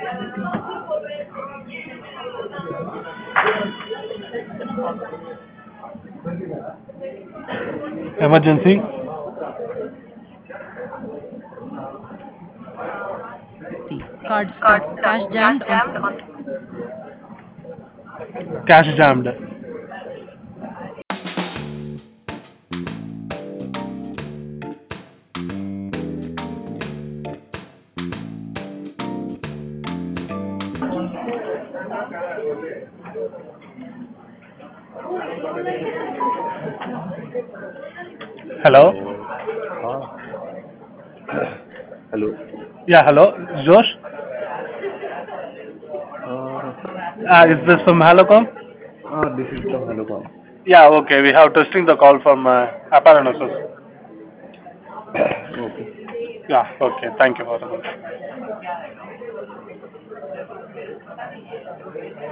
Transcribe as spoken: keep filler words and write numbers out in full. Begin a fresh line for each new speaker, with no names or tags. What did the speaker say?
Emergency.
Card stuck. Cash jammed on.
Cash jammed. Hello.
हाँ. Hello.
Yeah, hello. Josh.
Uh,
Uh, is this from Halocom?
ah, this is from Hello.
Yeah, okay. We have testing the call from uh, Apparanosus.
Okay.
Yeah, okay. Thank you for the